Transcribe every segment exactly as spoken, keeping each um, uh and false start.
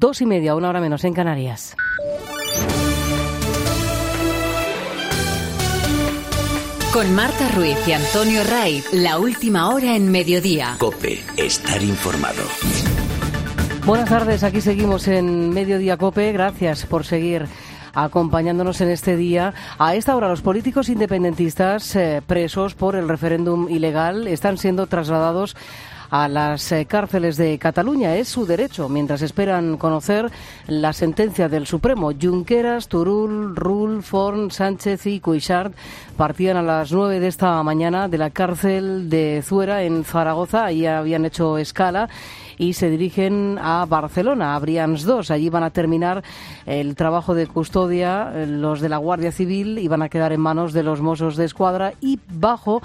dos y media, una hora menos en Canarias. Con Marta Ruiz y Antonio Raiz, la última hora en Mediodía. COPE, estar informado. Buenas tardes, aquí seguimos en Mediodía COPE. Gracias por seguir acompañándonos en este día. A esta hora los políticos independentistas eh, presos por el referéndum ilegal están siendo trasladados a las eh, cárceles de Cataluña. Es su derecho, mientras esperan conocer la sentencia del Supremo. Junqueras, Turull, Rull, Forn, Sánchez y Cuixart partían a las nueve de esta mañana de la cárcel de Zuera en Zaragoza. Ahí habían hecho escala y se dirigen a Barcelona, a Brians dos. Allí van a terminar el trabajo de custodia los de la Guardia Civil y van a quedar en manos de los Mossos de Escuadra y bajo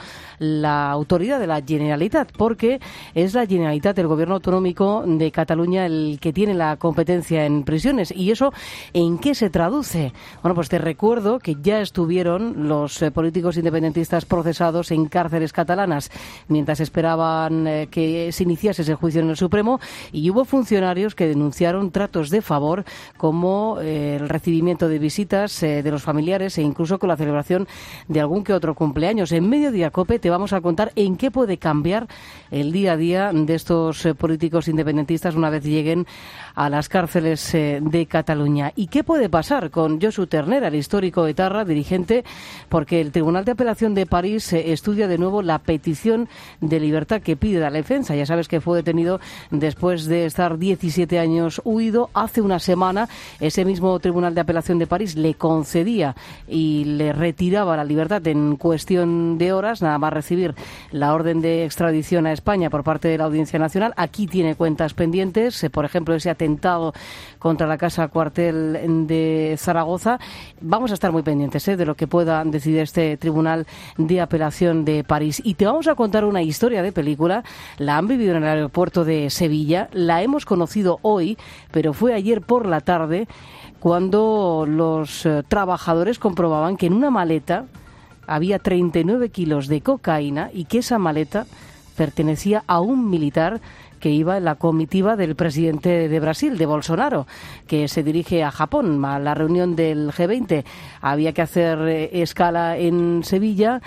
la autoridad de la Generalitat, porque es la Generalitat, el gobierno autonómico de Cataluña, el que tiene la competencia en prisiones. ¿Y eso en qué se traduce? Bueno, pues te recuerdo que ya estuvieron los eh, políticos independentistas procesados en cárceles catalanas mientras esperaban eh, que se iniciase ese juicio en el Supremo. Y hubo funcionarios que denunciaron tratos de favor como eh, el recibimiento de visitas eh, de los familiares e incluso con la celebración de algún que otro cumpleaños. En Mediodía COPE te vamos a contar en qué puede cambiar el día a día de estos eh, políticos independentistas una vez lleguen a las cárceles eh, de Cataluña. ¿Y qué puede pasar con Josu Ternera, el histórico etarra, dirigente? Porque el Tribunal de Apelación de París eh, estudia de nuevo la petición de libertad que pide la defensa. Ya sabes que fue detenido después de estar diecisiete años huido. Hace una semana ese mismo Tribunal de Apelación de París le concedía y le retiraba la libertad en cuestión de horas, nada más recibir la orden de extradición a España por parte de la Audiencia Nacional. Aquí tiene cuentas pendientes, por ejemplo, ese atentado contra la Casa Cuartel de Zaragoza. Vamos a estar muy pendientes ¿eh? de lo que pueda decidir este Tribunal de Apelación de París. Y te vamos a contar una historia de película. La han vivido en el aeropuerto de Sevilla, la hemos conocido hoy, pero fue ayer por la tarde cuando los eh, trabajadores comprobaban que en una maleta había treinta y nueve kilos de cocaína y que esa maleta pertenecía a un militar que iba en la comitiva del presidente de Brasil, de Bolsonaro, que se dirige a Japón, a la reunión del G veinte. Había que hacer eh, escala en Sevilla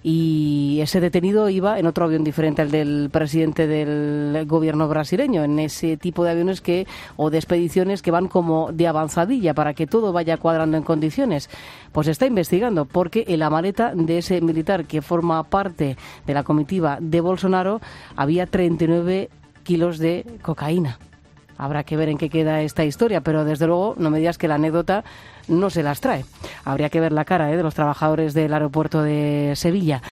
y ese detenido iba en otro avión diferente al del presidente del gobierno brasileño, en ese tipo de aviones que o de expediciones que van como de avanzadilla para que todo vaya cuadrando en condiciones. Pues se está investigando porque en la maleta de ese militar que forma parte de la comitiva de Bolsonaro había treinta y nueve kilos de cocaína. Habrá que ver en qué queda esta historia, pero desde luego no me digas que la anécdota no se las trae. Habría que ver la cara ¿eh? de los trabajadores del aeropuerto de Sevilla.